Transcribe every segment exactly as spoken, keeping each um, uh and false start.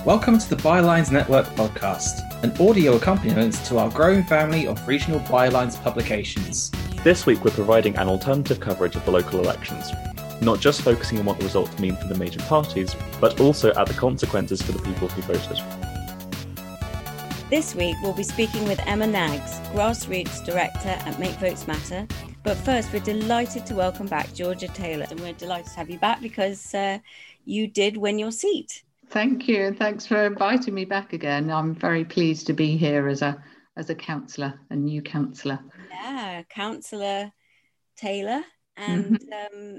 Welcome to the Bylines Network podcast, an audio accompaniment to our growing family of regional Bylines publications. This week we're providing an alternative coverage of the local elections, not just focusing on what the results mean for the major parties, but also at the consequences for the people who voted. This week we'll be speaking with Emma Naggs, Grassroots Director at Make Votes Matter. But first, we're delighted to welcome back Georgia Taylor, and we're delighted to have you back because uh, you did win your seat. Thank you, and thanks for inviting me back again. I'm very pleased to be here as a as a councillor, a new councillor. Yeah, Councillor Taylor, and mm-hmm. um,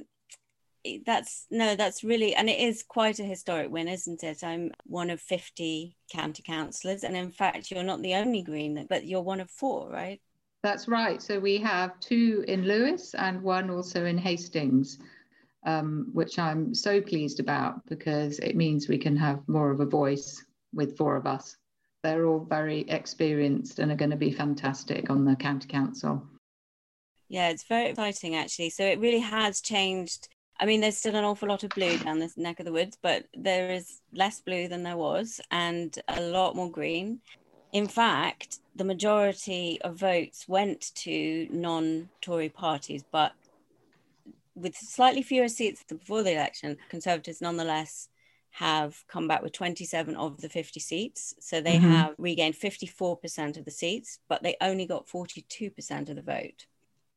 that's no, that's really, and it is quite a historic win, isn't it? I'm one of fifty county councillors, and in fact, you're not the only Green, but you're one of four, right? That's right. So we have two in Lewes and one also in Hastings, um, which I'm so pleased about because it means we can have more of a voice with four of us. They're all very experienced and are going to be fantastic on the county council. Yeah, it's very exciting actually. So it really has changed. I mean, there's still an awful lot of blue down this neck of the woods, but there is less blue than there was and a lot more green. In fact, the majority of votes went to non-Tory parties, but with slightly fewer seats than before the election, Conservatives nonetheless have come back with twenty-seven of the fifty seats. So they mm-hmm. have regained fifty-four percent of the seats, but they only got forty-two percent of the vote.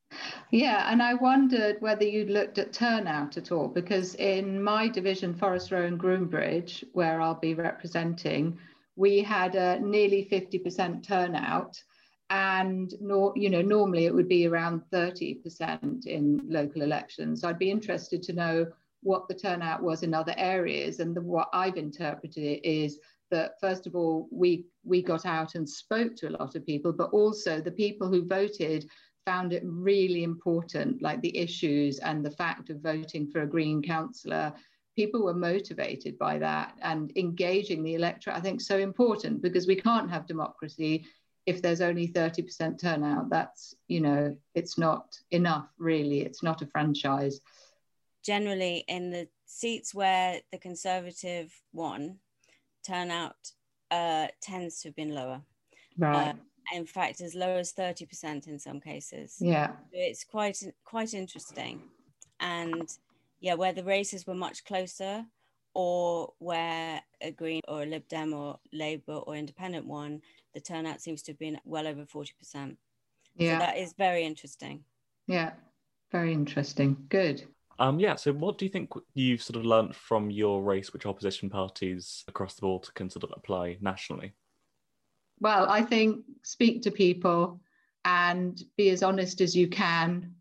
Yeah, and I wondered whether you'd looked at turnout at all, because in my division, Forest Row and Groombridge, where I'll be representing, we had a nearly fifty percent turnout, and nor, you know, normally it would be around thirty percent in local elections. So I'd be interested to know what the turnout was in other areas. And the, what I've interpreted it is that, first of all, we, we got out and spoke to a lot of people, but also the people who voted found it really important, like the issues and the fact of voting for a Green councillor. People were motivated by that, and engaging the electorate, I think, so important, because we can't have democracy if there's only thirty percent turnout. That's, you know, it's not enough, really. It's not a franchise. Generally, in the seats where the Conservative won, turnout uh, tends to have been lower. Right. Uh, in fact, as low as thirty percent in some cases. Yeah. It's quite, quite interesting. And yeah, where the races were much closer, or where a Green or a Lib Dem or Labour or Independent won, the turnout seems to have been well over forty percent. Yeah. So that is very interesting. Yeah, very interesting. Good. Um, yeah, so what do you think you've sort of learnt from your race, which opposition parties across the board can sort of apply nationally? Well, I think speak to people and be as honest as you can.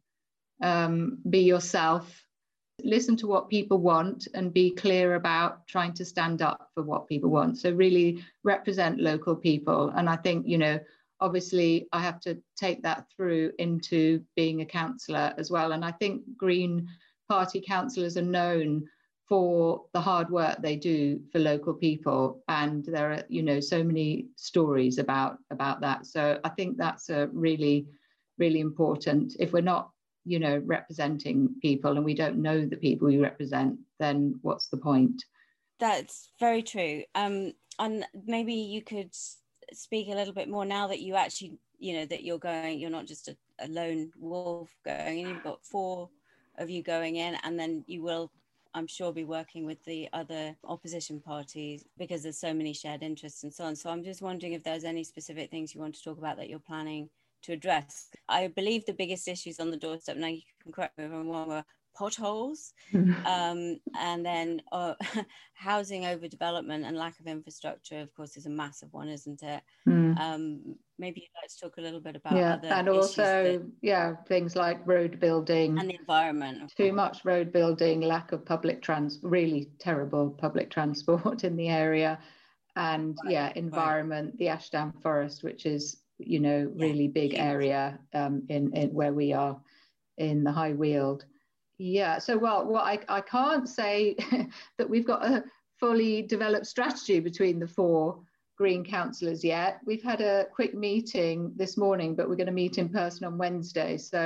Um, be yourself. Listen to what people want and be clear about trying to stand up for what people want. So really represent local people. And I think, you know, obviously I have to take that through into being a councillor as well. And I think Green Party councillors are known for the hard work they do for local people. And there are, you know, so many stories about, about that. So I think that's a really, really important. If we're not, you know, representing people and we don't know the people we represent, then what's the point? That's very true. Um, and maybe you could speak a little bit more now that you actually, you know, that you're going, you're not just a, a lone wolf going in, you've got four of you going in, and then you will, I'm sure, be working with the other opposition parties because there's so many shared interests and so on. So I'm just wondering if there's any specific things you want to talk about that you're planning to address. I believe the biggest issues on the doorstep, now you can correct me if I'm wrong, were potholes, um, and then uh, housing overdevelopment and lack of infrastructure, of course, is a massive one, isn't it? Mm. Um, maybe you'd like to talk a little bit about yeah, other and also, that, yeah, things like road building. And the environment. Too much road building, lack of public trans, really terrible public transport in the area. And right, yeah, environment, right. The Ashdown Forest, which is, you know, really yeah, big huge. area um, in, in where we are in the High Weald. Yeah, so well, well I, I can't say that we've got a fully developed strategy between the four Green councillors yet. We've had a quick meeting this morning, but we're going to meet in person on Wednesday. So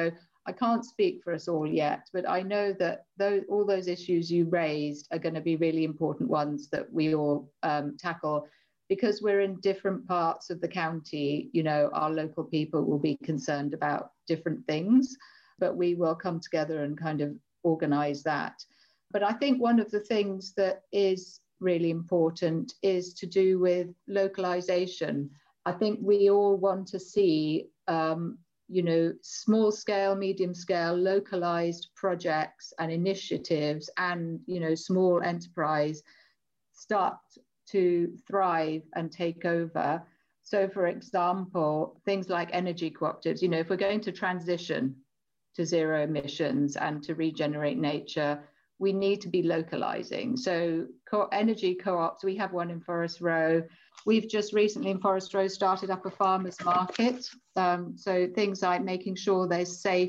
I can't speak for us all yet, but I know that those, all those issues you raised are going to be really important ones that we all um, tackle. Because we're in different parts of the county, you know, our local people will be concerned about different things, but we will come together and kind of organise that. But I think one of the things that is really important is to do with localisation. I think we all want to see, um, you know, small scale, medium scale, localised projects and initiatives and, you know, small enterprise start to thrive and take over. So, for example, things like energy cooperatives, you know, if we're going to transition to zero emissions and to regenerate nature, we need to be localizing. So co- energy co-ops, we have one in Forest Row. We've just recently in Forest Row started up a farmers market. Um, so things like making sure there's safe,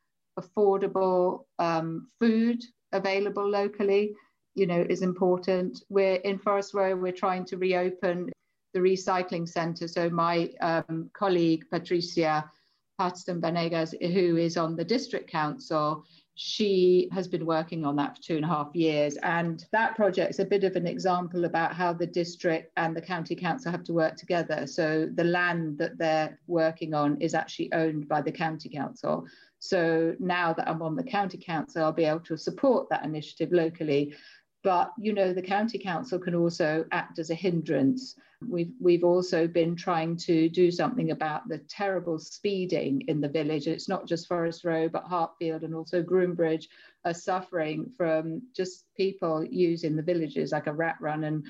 affordable um, food available locally, you know, is important. We're in Forest Row, we're trying to reopen the recycling centre. So my um, colleague, Patricia Paxton Banegas, who is on the district council, she has been working on that for two and a half years. And that project's a bit of an example about how the district and the county council have to work together. So the land that they're working on is actually owned by the county council. So now that I'm on the county council, I'll be able to support that initiative locally. But, you know, the county council can also act as a hindrance. We've, we've also been trying to do something about the terrible speeding in the village. It's not just Forest Row, but Hartfield and also Groombridge are suffering from just people using the villages like a rat run, and,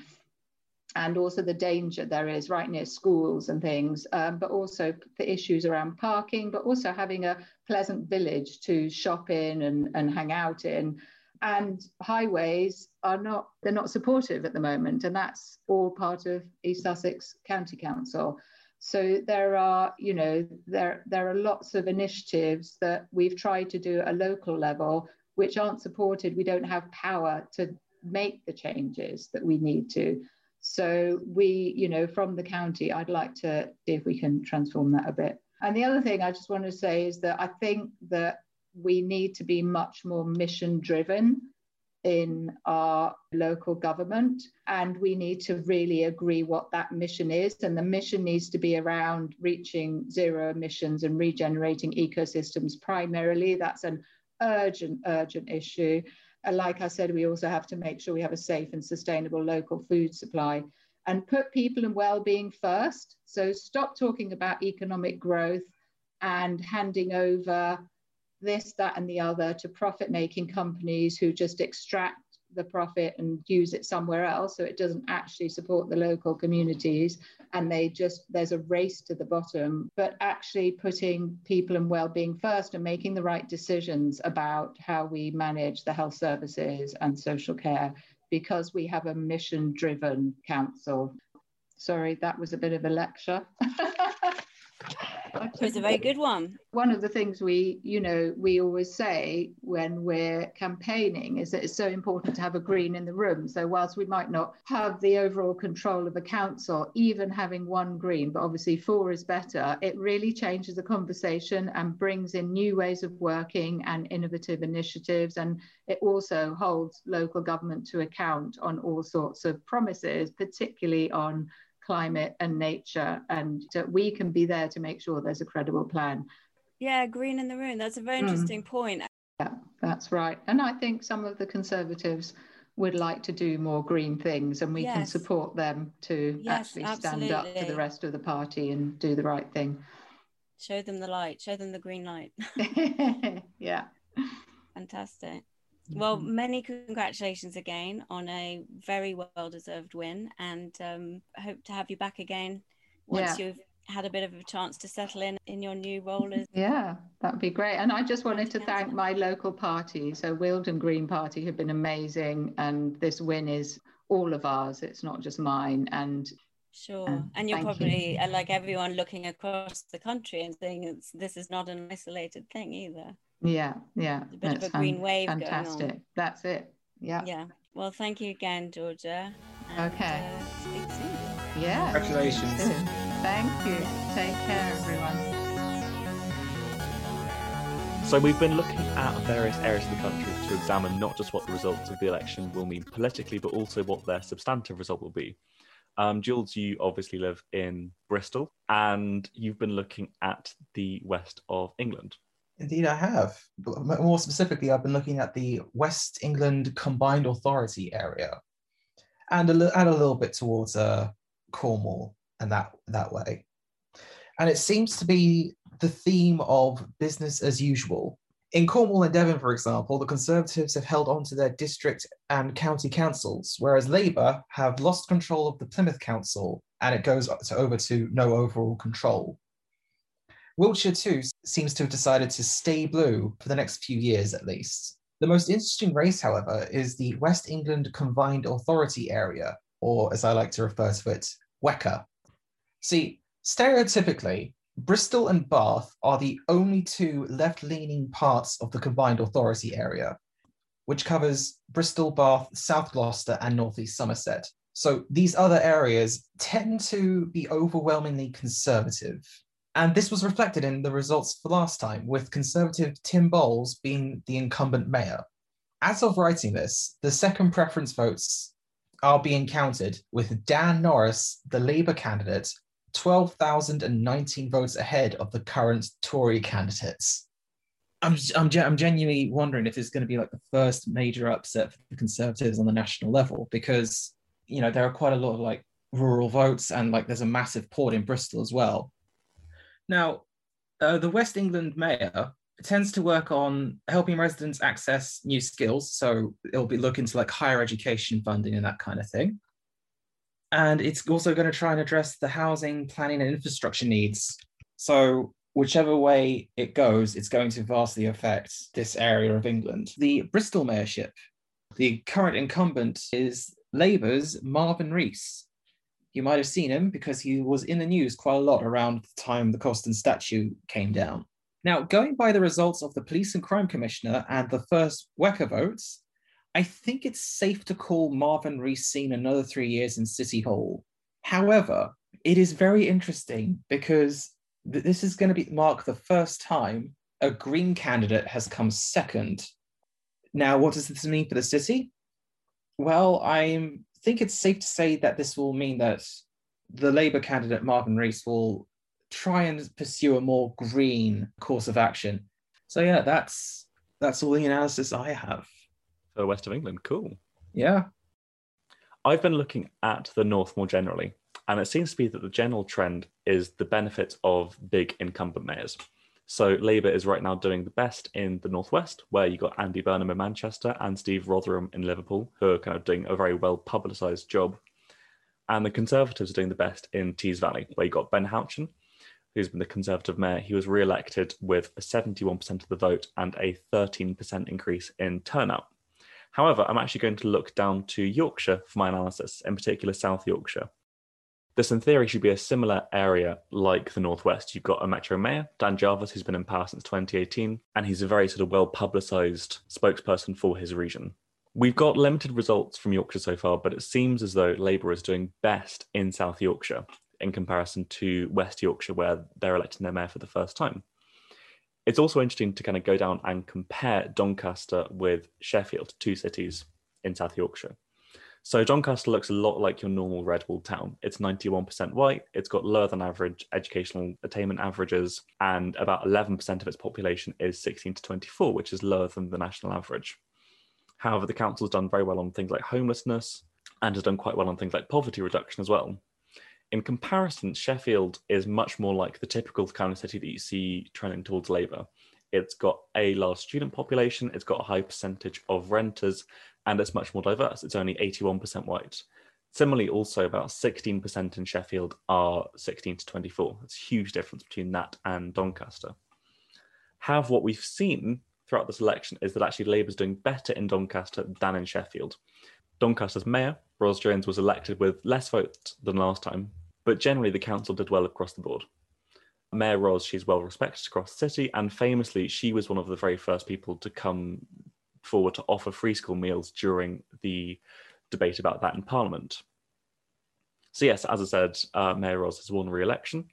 and also the danger there is right near schools and things, um, but also the issues around parking, but also having a pleasant village to shop in and, and hang out in. And highways are not, they're not supportive at the moment. And that's all part of East Sussex County Council. So there are, you know, there, there are lots of initiatives that we've tried to do at a local level, which aren't supported. We don't have power to make the changes that we need to. So we, you know, from the county, I'd like to see if we can transform that a bit. And the other thing I just want to say is that I think that we need to be much more mission driven in our local government, and we need to really agree what that mission is. And the mission needs to be around reaching zero emissions and regenerating ecosystems primarily. That's an urgent, urgent issue. And like I said, we also have to make sure we have a safe and sustainable local food supply and put people and well-being first. So stop talking about economic growth and handing over this, that, and the other to profit-making companies who just extract the profit and use it somewhere else, so it doesn't actually support the local communities, and they just, there's a race to the bottom. But actually putting people and well-being first and making the right decisions about how we manage the health services and social care, because we have a mission-driven council. Sorry, that was a bit of a lecture. It was a very good one. One of the things we, you know, we always say when we're campaigning is that it's so important to have a green in the room. So whilst we might not have the overall control of a council, even having one green, but obviously four is better, it really changes the conversation and brings in new ways of working and innovative initiatives. And it also holds local government to account on all sorts of promises, particularly on climate and nature, and we can be there to make sure there's a credible plan. Yeah, green in the room. That's a very interesting mm. point. Yeah, that's right. And I think some of the Conservatives would like to do more green things, and we yes. can support them to yes, actually absolutely. stand up to the rest of the party and do the right thing. Show them the light, show them the green light. Yeah. Fantastic. Well, many congratulations again on a very well-deserved win, and um, hope to have you back again once yeah. you've had a bit of a chance to settle in in your new role. As yeah, that would be great. And I just wanted to thank my local party. So Wealdon Green Party have been amazing, and this win is all of ours. It's not just mine. And sure. Um, and you're probably, you. like everyone, looking across the country and saying it's, this is not an isolated thing either. Yeah, yeah. It's a bit of a green wave fantastic. going on. That's it. Yeah. Yeah. Well, thank you again, Georgia. And, okay. Uh, speak soon. Yeah. Congratulations. Thank you. Take care, everyone. So we've been looking at various areas of the country to examine not just what the results of the election will mean politically, but also what their substantive result will be. Um, Jules, you obviously live in Bristol, and you've been looking at the west of England. Indeed, I have. More specifically, I've been looking at the West England Combined Authority area, and a, li- and a little bit towards uh, Cornwall and that that way. And it seems to be the theme of business as usual. In Cornwall and Devon, for example, the Conservatives have held on to their district and county councils, whereas Labour have lost control of the Plymouth Council, and it goes to over to no overall control. Wiltshire, too, seems to have decided to stay blue for the next few years at least. The most interesting race, however, is the West England Combined Authority area, or as I like to refer to it, WECA. See, stereotypically, Bristol and Bath are the only two left-leaning parts of the Combined Authority area, which covers Bristol, Bath, South Gloucester, and North East Somerset. So these other areas tend to be overwhelmingly conservative. And this was reflected in the results for last time, with Conservative Tim Bowles being the incumbent mayor. As of writing this, the second preference votes are being counted, with Dan Norris, the Labour candidate, twelve thousand nineteen votes ahead of the current Tory candidates. I'm, I'm, I'm genuinely wondering if this is going to be like the first major upset for the Conservatives on the national level, because, you know, there are quite a lot of like rural votes, and like there's a massive port in Bristol as well. Now, uh, the West England mayor tends to work on helping residents access new skills. So it'll be looking to like higher education funding and that kind of thing. And it's also going to try and address the housing, planning, and infrastructure needs. So whichever way it goes, it's going to vastly affect this area of England. The Bristol mayorship, the current incumbent is Labour's Marvin Rees. You might have seen him because he was in the news quite a lot around the time the Coston statue came down. Now, going by the results of the Police and Crime Commissioner and the first WECA votes, I think it's safe to call Marvin Rees seen another three years in City Hall. However, it is very interesting because th- this is going to be mark the first time a Green candidate has come second. Now, what does this mean for the city? Well, I think it's safe to say that this will mean that the Labour candidate, Marvin Rees, will try and pursue a more green course of action. So yeah, that's that's all the analysis I have. For the west of England, cool. Yeah. I've been looking at the north more generally, and it seems to be that the general trend is the benefits of big incumbent mayors. So Labour is right now doing the best in the northwest, where you got Andy Burnham in Manchester and Steve Rotherham in Liverpool, who are kind of doing a very well publicised job. And the Conservatives are doing the best in Tees Valley, where you got Ben Houchen, who's been the Conservative mayor. He was re-elected with a seventy-one percent of the vote and a thirteen percent increase in turnout. However, I'm actually going to look down to Yorkshire for my analysis, in particular South Yorkshire. This, in theory, should be a similar area like the Northwest. You've got a Metro Mayor, Dan Jarvis, who's been in power since twenty eighteen, and he's a very sort of well-publicised spokesperson for his region. We've got limited results from Yorkshire so far, but it seems as though Labour is doing best in South Yorkshire in comparison to West Yorkshire, where they're electing their mayor for the first time. It's also interesting to kind of go down and compare Doncaster with Sheffield, two cities in South Yorkshire. So Doncaster looks a lot like your normal red walled town. It's ninety-one percent white, it's got lower than average educational attainment averages, and about eleven percent of its population is sixteen to twenty-four, which is lower than the national average. However, the council's done very well on things like homelessness and has done quite well on things like poverty reduction as well. In comparison, Sheffield is much more like the typical kind of city that you see trending towards Labour. It's got a large student population, it's got a high percentage of renters, and it's much more diverse. It's only eighty-one percent white. Similarly, also about sixteen percent in Sheffield are sixteen to twenty-four. It's a huge difference between that and Doncaster. However, what we've seen throughout this election is that actually Labour's doing better in Doncaster than in Sheffield. Doncaster's mayor, Ros Jones, was elected with less votes than last time, but generally the council did well across the board. Mayor Ros, she's well respected across the city, and famously, she was one of the very first people to come forward to offer free school meals during the debate about that in Parliament. So yes, as I said, uh, Mayor Ros has won re-election,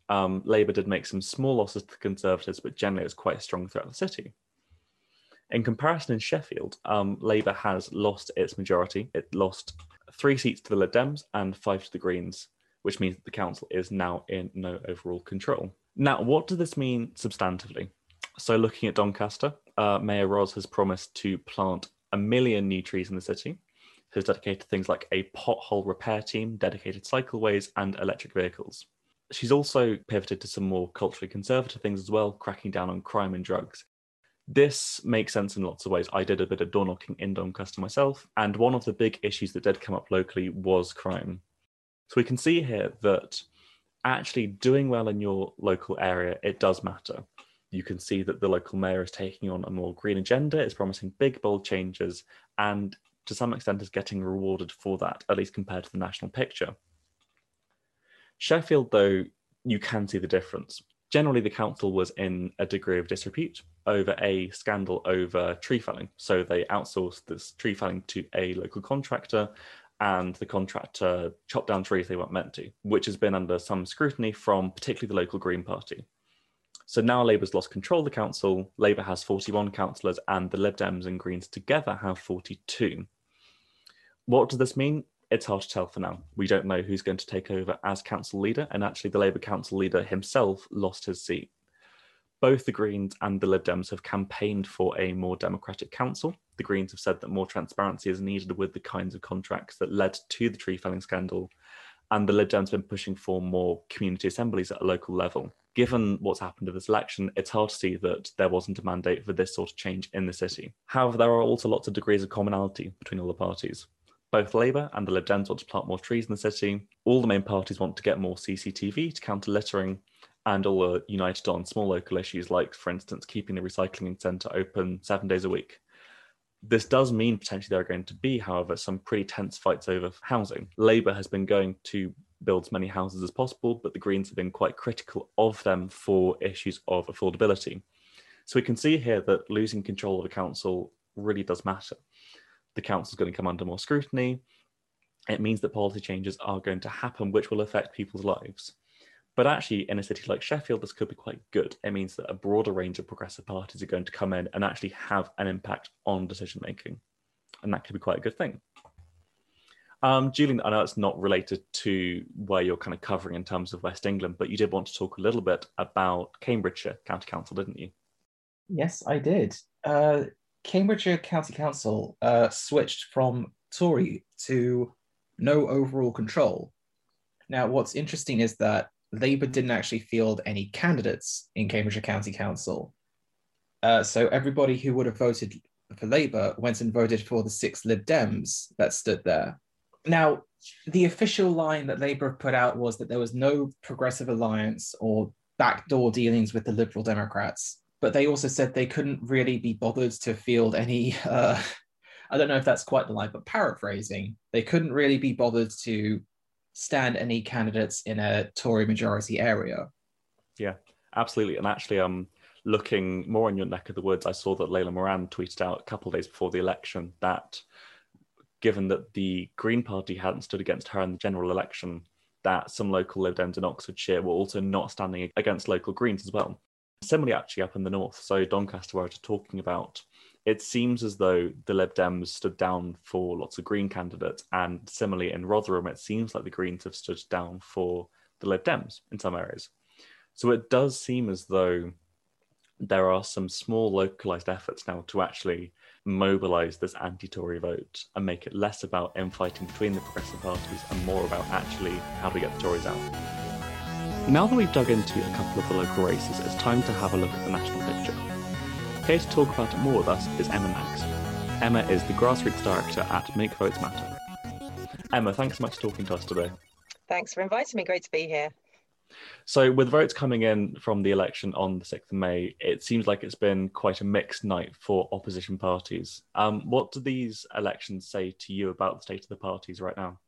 Um, Labour did make some small losses to the Conservatives, but generally it was quite strong throughout the city. In comparison, in Sheffield, um, Labour has lost its majority. It lost three seats to the Lib Dems and five to the Greens, which means that the council is now in no overall control. Now, what does this mean substantively? So looking at Doncaster, uh, Mayor Ros has promised to plant a million new trees in the city. Has dedicated things like a pothole repair team, dedicated cycleways and electric vehicles. She's also pivoted to some more culturally conservative things as well, cracking down on crime and drugs. This makes sense in lots of ways. I did a bit of door knocking in Doncaster myself, and one of the big issues that did come up locally was crime. So we can see here that actually doing well in your local area, it does matter. You can see that the local mayor is taking on a more green agenda, is promising big, bold changes, and to some extent is getting rewarded for that, at least compared to the national picture. Sheffield, though, you can see the difference. Generally, the council was in a degree of disrepute over a scandal over tree felling. So they outsourced this tree felling to a local contractor, and the contractor chopped down trees they weren't meant to, which has been under some scrutiny from particularly the local Green Party. So now Labour's lost control of the council. Labour has forty-one councillors and the Lib Dems and Greens together have forty-two. What does this mean? It's hard to tell for now. We don't know who's going to take over as council leader, and actually the Labour council leader himself lost his seat. Both the Greens and the Lib Dems have campaigned for a more democratic council. The Greens have said that more transparency is needed with the kinds of contracts that led to the tree felling scandal, and the Lib Dems have been pushing for more community assemblies at a local level. Given what's happened to this election, it's hard to see that there wasn't a mandate for this sort of change in the city. However, there are also lots of degrees of commonality between all the parties. Both Labour and the Lib Dems want to plant more trees in the city. All the main parties want to get more C C T V to counter littering, and all are united on small local issues like, for instance, keeping the recycling centre open seven days a week. This does mean potentially there are going to be, however, some pretty tense fights over housing. Labour has been going to build as many houses as possible, but the Greens have been quite critical of them for issues of affordability. So we can see here that losing control of the council really does matter. The council is going to come under more scrutiny. It means that policy changes are going to happen, which will affect people's lives. But actually, in a city like Sheffield, this could be quite good. It means that a broader range of progressive parties are going to come in and actually have an impact on decision making. And that could be quite a good thing. Um, Julian, I know it's not related to where you're kind of covering in terms of West England, but you did want to talk a little bit about Cambridgeshire County Council, didn't you? Yes, I did. Uh, Cambridgeshire County Council uh, switched from Tory to no overall control. Now, what's interesting is that Labour didn't actually field any candidates in Cambridgeshire County Council. Uh, so everybody who would have voted for Labour went and voted for the six Lib Dems that stood there. Now, the official line that Labour put out was that there was no progressive alliance or backdoor dealings with the Liberal Democrats, but they also said they couldn't really be bothered to field any, uh, I don't know if that's quite the line, but paraphrasing, they couldn't really be bothered to stand any candidates in a Tory majority area. Yeah, absolutely. And actually, um, looking more in your neck of the woods, I saw that Layla Moran tweeted out a couple of days before the election that given that the Green Party hadn't stood against her in the general election, that some local Lib Dems in Oxfordshire were also not standing against local Greens as well. Similarly, actually, up in the north, so Doncaster, where I was talking about, it seems as though the Lib Dems stood down for lots of Green candidates, and similarly in Rotherham, it seems like the Greens have stood down for the Lib Dems in some areas. So it does seem as though there are some small localised efforts now to actually mobilise this anti-Tory vote and make it less about infighting between the progressive parties and more about actually how do we get the Tories out. Now that we've dug into a couple of the local races, it's time to have a look at the national picture. Here to talk about it more with us is Emma Maggs. Emma is the Grassroots Director at Make Votes Matter. Emma, thanks so much for talking to us today. Thanks for inviting me. Great to be here. So with votes coming in from the election on the sixth of May, it seems like it's been quite a mixed night for opposition parties. Um, what do these elections say to you about the state of the parties right now?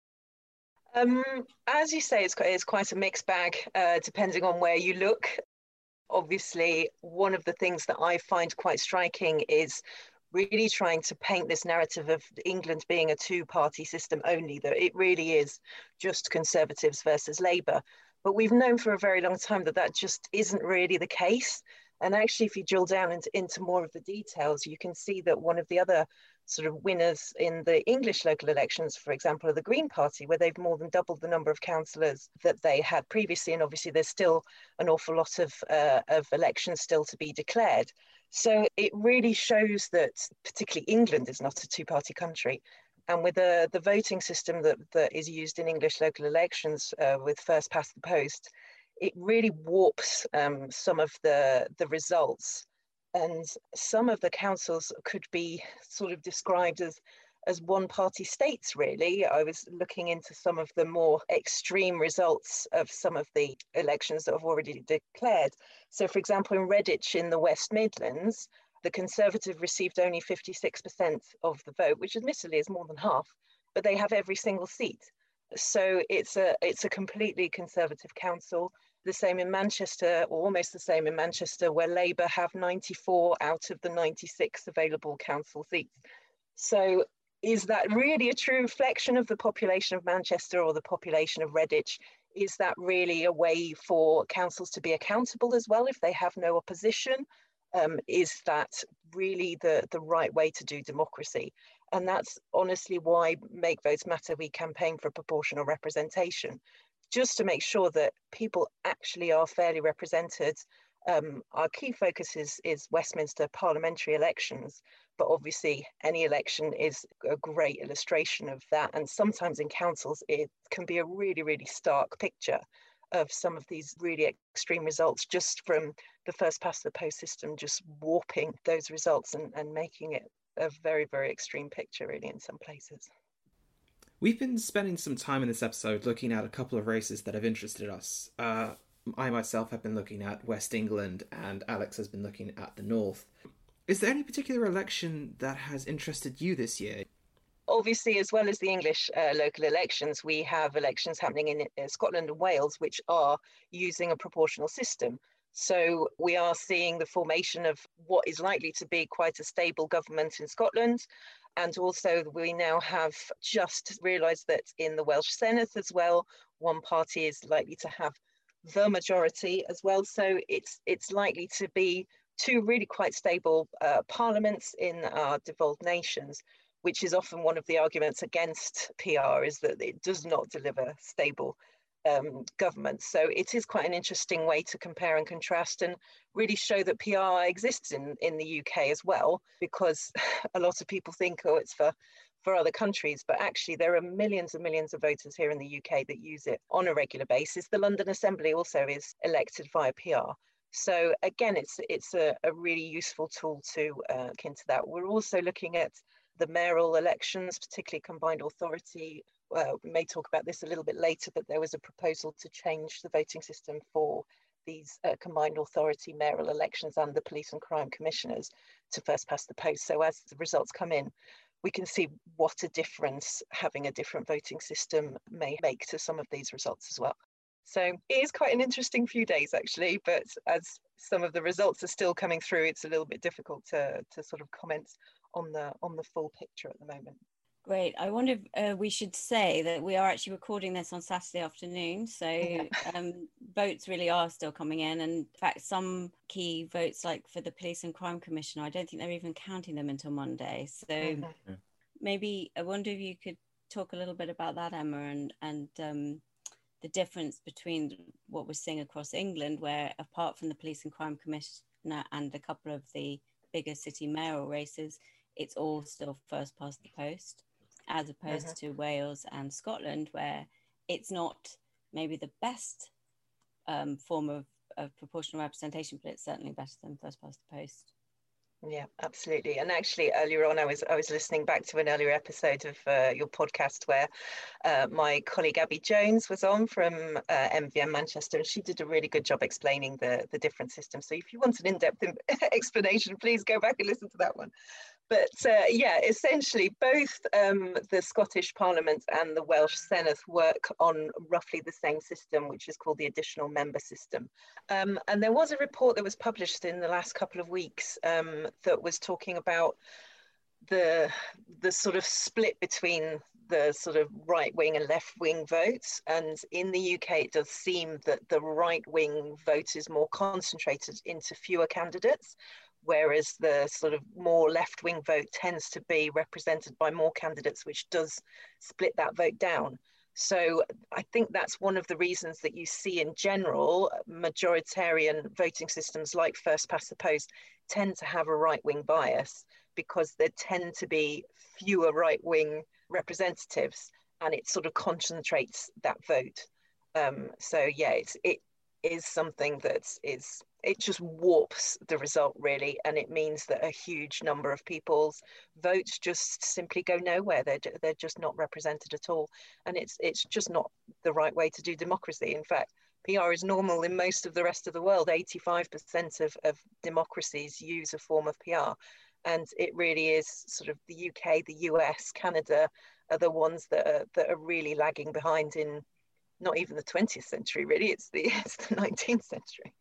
Um, as you say, it's quite, it's quite a mixed bag, uh, depending on where you look. Obviously, one of the things that I find quite striking is really trying to paint this narrative of England being a two-party system only, that it really is just Conservatives versus Labour. But we've known for a very long time that that just isn't really the case. And actually, if you drill down into, into more of the details, you can see that one of the other sort of winners in the English local elections, for example, are the Green Party, where they've more than doubled the number of councillors that they had previously. And obviously, there's still an awful lot of, uh, of elections still to be declared. So it really shows that particularly England is not a two-party country. And with the, the voting system that, that is used in English local elections uh, with first past the post, it really warps um, some of the, the results. And some of the councils could be sort of described as, as one-party states, really. I was looking into some of the more extreme results of some of the elections that have already declared. So, for example, in Redditch in the West Midlands, the Conservative received only fifty-six percent of the vote, which admittedly is more than half, but they have every single seat. So it's a, it's a completely Conservative council. The same in Manchester, or almost the same in Manchester, where Labour have ninety-four out of the ninety-six available council seats. So is that really a true reflection of the population of Manchester or the population of Redditch? Is that really a way for councils to be accountable as well if they have no opposition? Um, is that really the, the right way to do democracy? And that's honestly why Make Votes Matter, we campaign for proportional representation, just to make sure that people actually are fairly represented. Um, our key focus is, is Westminster parliamentary elections, but obviously any election is a great illustration of that. And sometimes in councils, it can be a really, really stark picture of some of these really extreme results just from the first past the post system, just warping those results and, and making it a very, very extreme picture really in some places. We've been spending some time in this episode looking at a couple of races that have interested us. Uh, I myself have been looking at West England and Alex has been looking at the North. Is there any particular election that has interested you this year? Obviously, as well as the English uh, local elections, we have elections happening in uh, Scotland and Wales, which are using a proportional system. So we are seeing the formation of what is likely to be quite a stable government in Scotland. And also we now have just realised that in the Welsh Senedd as well, one party is likely to have the majority as well. So it's, it's likely to be two really quite stable uh, parliaments in our devolved nations, which is often one of the arguments against P R, is that it does not deliver stable um, government. So it is quite an interesting way to compare and contrast and really show that P R exists in, in the U K as well, because a lot of people think, oh, it's for, for other countries, but actually there are millions and millions of voters here in the U K that use it on a regular basis. The London Assembly also is elected via P R. So again, it's, it's a, a really useful tool to uh, look into that. We're also looking at the mayoral elections, particularly combined authority. Uh, we may talk about this a little bit later, but there was a proposal to change the voting system for these uh, combined authority mayoral elections and the police and crime commissioners to first past the post. So as the results come in, we can see what a difference having a different voting system may make to some of these results as well. So it is quite an interesting few days actually, but as some of the results are still coming through, it's a little bit difficult to, to sort of comment on the on the full picture at the moment. Great. I wonder if uh, we should say that we are actually recording this on Saturday afternoon. So yeah. um, votes really are still coming in. And in fact, some key votes, like for the Police and Crime Commission, I don't think they're even counting them until Monday. So mm-hmm. yeah. maybe I wonder if you could talk a little bit about that, Emma, and, and um, the difference between what we're seeing across England, where apart from the Police and Crime Commissioner and a couple of the bigger city mayoral races, it's all still first past the post, as opposed uh-huh. to Wales and Scotland, where it's not maybe the best um, form of, of proportional representation, but it's certainly better than first past the post. Yeah, absolutely. And actually earlier on, I was I was listening back to an earlier episode of uh, your podcast where uh, my colleague Abby Jones was on from uh, M V M Manchester, and she did a really good job explaining the, the different systems. So if you want an in-depth explanation, please go back and listen to that one. But uh, yeah, essentially both um, the Scottish Parliament and the Welsh Senedd work on roughly the same system, which is called the additional member system. Um, and there was a report that was published in the last couple of weeks um, that was talking about the the sort of split between the sort of right wing and left wing votes. And in the U K, it does seem that the right wing vote is more concentrated into fewer candidates, whereas the sort of more left wing vote tends to be represented by more candidates, which does split that vote down. So I think that's one of the reasons that you see in general majoritarian voting systems like first past the post tend to have a right-wing bias, because there tend to be fewer right-wing representatives, and it sort of concentrates that vote. Um, so yeah, it's, it is something that is, it just warps the result really, and it means that a huge number of people's votes just simply go nowhere. They're, they're just not represented at all, and it's it's just not the right way to do democracy. In fact, P R is normal in most of the rest of the world. eighty-five percent of, of democracies use a form of P R, and it really is sort of the U K, the U S, Canada are the ones that are, that are really lagging behind in not even the twentieth century really, it's the, it's the nineteenth century.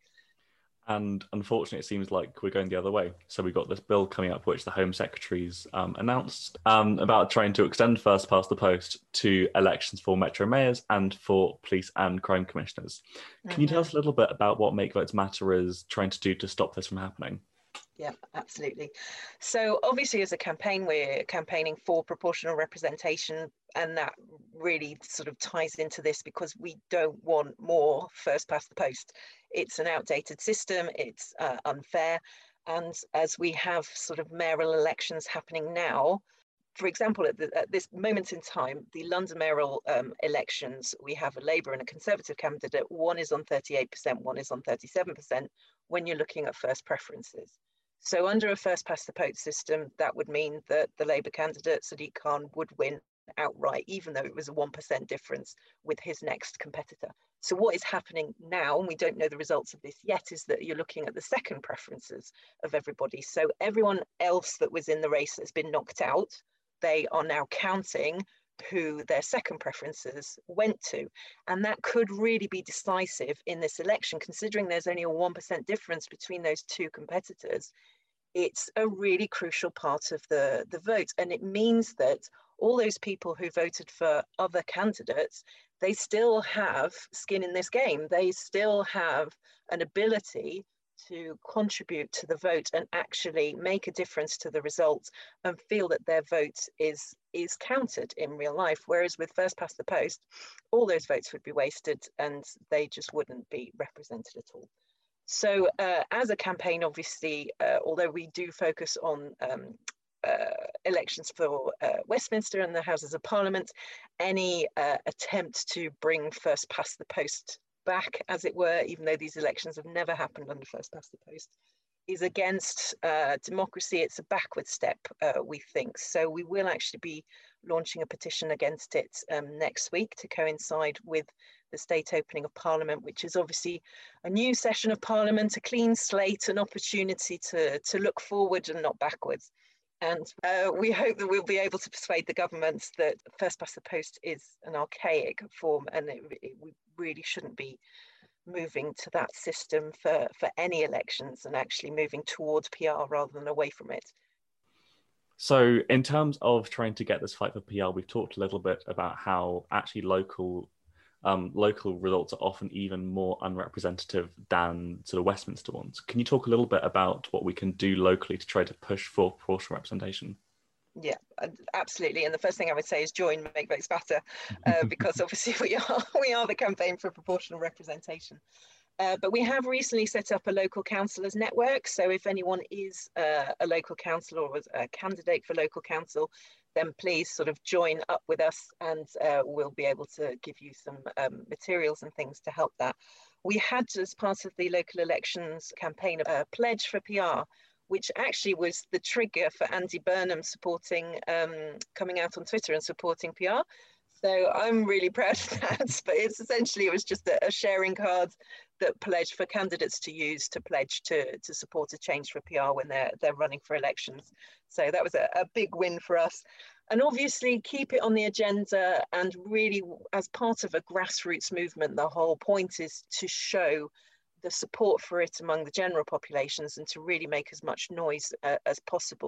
And unfortunately, it seems like we're going the other way. So we've got this bill coming up, which the Home Secretary's um, announced, um, about trying to extend first past the post to elections for metro mayors and for police and crime commissioners. Can mm-hmm. you tell us a little bit about what Make Votes Matter is trying to do to stop this from happening? Yeah, absolutely. So obviously as a campaign, we're campaigning for proportional representation, and that really sort of ties into this because we don't want more first past the post. It's an outdated system, it's uh, unfair. And as we have sort of mayoral elections happening now, for example, at, the, at this moment in time, the London mayoral um, elections, we have a Labour and a Conservative candidate. One is on thirty-eight percent, one is on thirty-seven percent when you're looking at first preferences. So under a first past the post system, that would mean that the Labour candidate, Sadiq Khan, would win outright, even though it was a one percent difference with his next competitor. So what is happening now, and we don't know the results of this yet, is that you're looking at the second preferences of everybody. So everyone else that was in the race has been knocked out. They are now counting who their second preferences went to. And that could really be decisive in this election, considering there's only a one percent difference between those two competitors. It's a really crucial part of the, the vote. And it means that all those people who voted for other candidates, they still have skin in this game. They still have an ability to contribute to the vote and actually make a difference to the results and feel that their vote is, is counted in real life. Whereas with first past the post, all those votes would be wasted and they just wouldn't be represented at all. So uh, as a campaign, obviously, uh, although we do focus on um, uh, elections for uh, Westminster and the Houses of Parliament, any uh, attempt to bring first past the post back, as it were, even though these elections have never happened under first past the post, is against uh, democracy. It's a backward step, uh, we think. So we will actually be launching a petition against it um, next week to coincide with the state opening of Parliament, which is obviously a new session of Parliament, a clean slate, an opportunity to, to look forward and not backwards. And uh, we hope that we'll be able to persuade the government that first past the post is an archaic form and it, it, we really shouldn't be moving to that system for, for any elections and actually moving towards P R rather than away from it. So in terms of trying to get this fight for P R, we've talked a little bit about how actually local um, local results are often even more unrepresentative than sort of Westminster ones. Can you talk a little bit about what we can do locally to try to push for proportional representation? Yeah, absolutely. And the first thing I would say is join Make Votes Matter, uh, because obviously we are we are the campaign for proportional representation. Uh, but we have recently set up a local councillors network. So if anyone is uh, a local councillor or was a candidate for local council, then please sort of join up with us and uh, we'll be able to give you some um, materials and things to help that. We had, as part of the local elections campaign, a pledge for P R, which actually was the trigger for Andy Burnham supporting, um, coming out on Twitter and supporting P R. So I'm really proud of that, but it's essentially, it was just a, a sharing card that pledged for candidates to use to pledge to, to support a change for P R when they're, they're running for elections. So that was a, a big win for us. And obviously keep it on the agenda, and really as part of a grassroots movement, the whole point is to show the support for it among the general populations and to really make as much noise uh, as possible.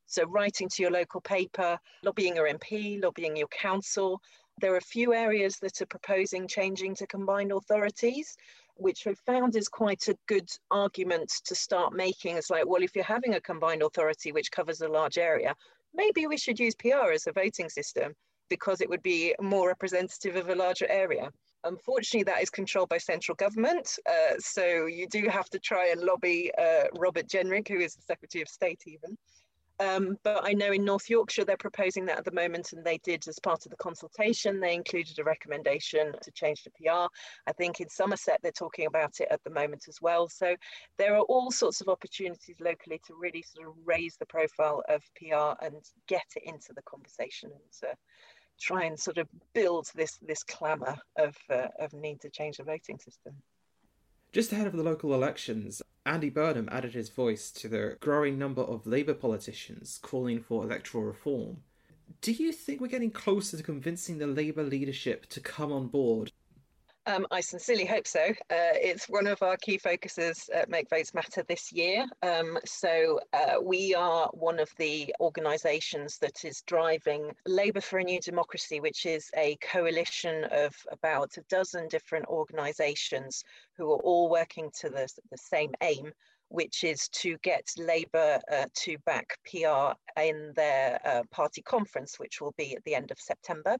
So writing to your local paper, lobbying your M P, lobbying your council. There are a few areas that are proposing changing to combined authorities, which we've found is quite a good argument to start making. It's like, well, if you're having a combined authority which covers a large area, maybe we should use P R as a voting system because it would be more representative of a larger area. Unfortunately, that is controlled by central government. Uh, so you do have to try and lobby uh, Robert Jenrick, who is the Secretary of State even. Um, but I know in North Yorkshire, they're proposing that at the moment, and they did as part of the consultation, they included a recommendation to change to P R. I think in Somerset, they're talking about it at the moment as well. So there are all sorts of opportunities locally to really sort of raise the profile of P R and get it into the conversation and uh, try and sort of build this, this clamour of, uh, of need to change the voting system. Just ahead of the local elections, Andy Burnham added his voice to the growing number of Labour politicians calling for electoral reform. Do you think we're getting closer to convincing the Labour leadership to come on board? Um, I sincerely hope so. Uh, it's one of our key focuses at Make Votes Matter this year. Um, so uh, we are one of the organisations that is driving Labour for a New Democracy, which is a coalition of about a dozen different organisations who are all working to the, the same aim, which is to get Labour uh, to back P R in their uh, party conference, which will be at the end of September.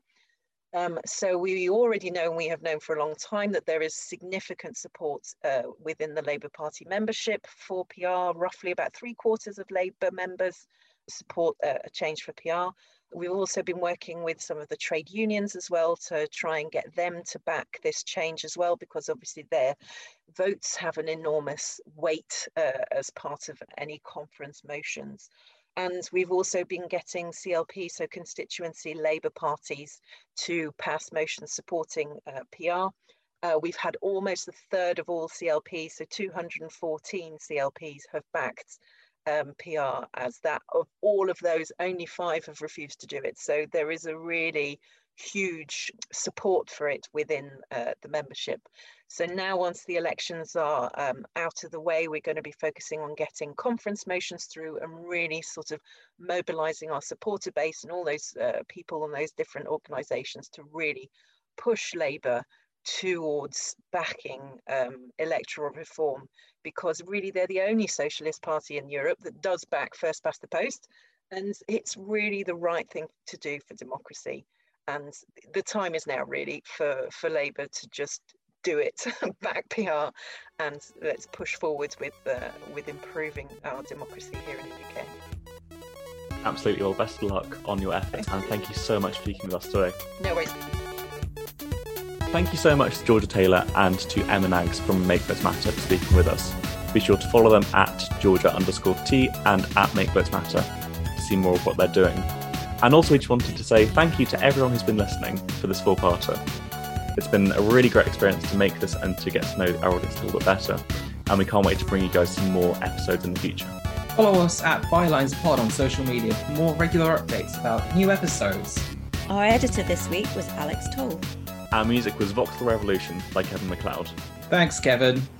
Um, so we already know, and we have known for a long time, that there is significant support uh, within the Labour Party membership for P R. Roughly about three quarters of Labour members support uh, a change for P R. We've also been working with some of the trade unions as well to try and get them to back this change as well, because obviously their votes have an enormous weight uh, as part of any conference motions. And we've also been getting C L P, so constituency Labour parties, to pass motions supporting uh, P R. Uh, we've had almost a third of all C L Ps, so two hundred fourteen C L Ps have backed um, P R as that. Of all of those, only five have refused to do it. So there is a really huge support for it within uh, the membership. So now, once the elections are um, out of the way, we're going to be focusing on getting conference motions through and really sort of mobilising our supporter base and all those uh, people and those different organisations to really push Labour towards backing um, electoral reform, because really they're the only socialist party in Europe that does back first past the post, and it's really the right thing to do for democracy. And the time is now really for, for Labour to just do it, back P R, and let's push forwards with uh, with improving our democracy here in the U K. Absolutely. Well, best of luck on your efforts, and thank you so much for speaking with us today. No worries. Thank you so much to Georgia Taylor and to Emma Nags from Make Votes Matter for speaking with us. Be sure to follow them at Georgia underscore T and at Make Votes Matter to see more of what they're doing. And also, we just wanted to say thank you to everyone who's been listening for this four-parter. It's been a really great experience to make this and to get to know our audience a little bit better. And we can't wait to bring you guys some more episodes in the future. Follow us at Bylines Pod on social media for more regular updates about new episodes. Our editor this week was Alex Toll. Our music was Voxel Revolution by Kevin MacLeod. Thanks, Kevin.